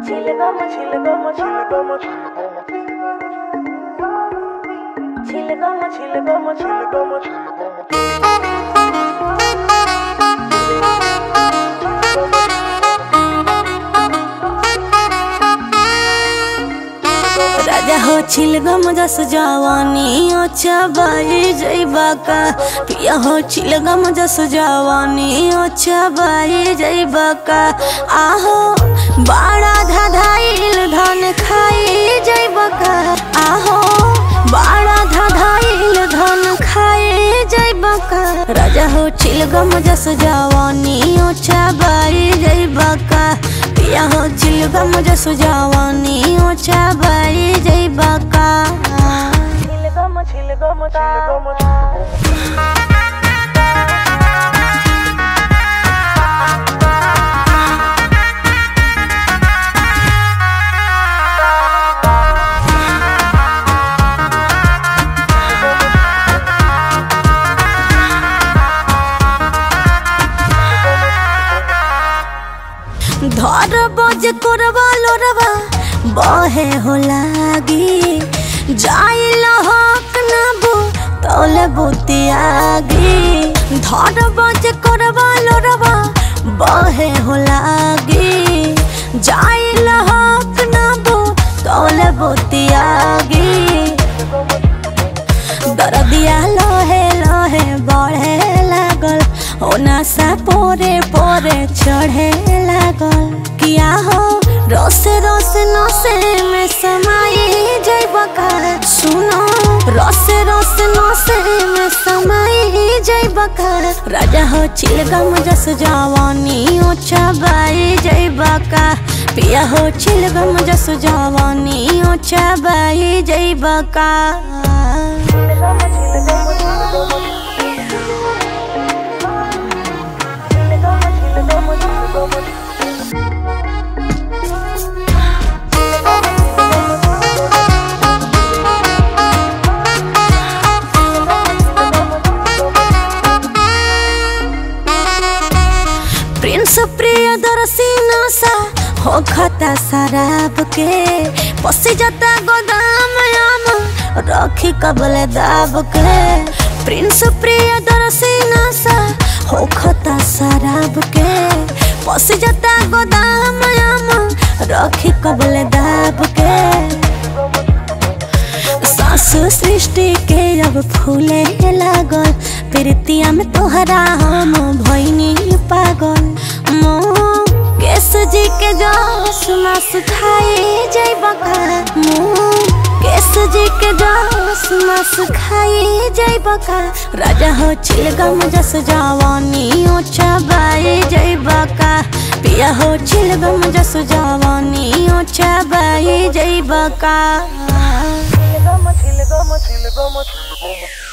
राजा हो छिलगम जस जवानी ओ चबाई जइबा का पिया हो छिलगम जस जवानी ओ चबाई जइबा का आहो बड़ा धधाइल धन खाई जइबा का आहो बड़ा धधाइल धन खाई जइबा का राजा हो छिलगम जस जवानी ओ चबाई जइबा का पिया हो छिलगम जस जवानी ओ चबाई जइबा का धर बज करवा लोरवा बहे हो लागी जाइल हक नबो तोले बुती आगी धर बज करवा लोरवा बहे हो लागी जाइल हक नबो तोले बुती आगी दरदिया लोहे लोहे बढ़े लागल हो नशा पोरे पोरे चढ़े लागल किया हो रोसे रोसे नशे में समाई जइबा का सुनो रोसे रोसे नशे में समाई जइबा का राजा हो छिलगम जस जवानी ओ चबाई जइबा का पिया हो छिलगम जस जवानी ओ चबाई जइबा का प्रिंस प्रियदर्शी नशा हो खाता शराब के पसी जाता गोदाम आम रखी कबले दाब के प्रिंस प्रियदर्शी नशा हो खाता शराब के पसी जाता गोदाम आम रखी कबले दाब के सास सृष्टि के अब फूले लागल प्रीतिया में तोहरा हम भइनी पागल मुँह केस जी के जस मास खाई जइबा का मुँह केस जी के जस मास खाई जइबा का राजा हो छिलगम जस जवानी ओ चबाई जइबा का पिया हो छिलगम जस जवानी ओ चबाई जइबा का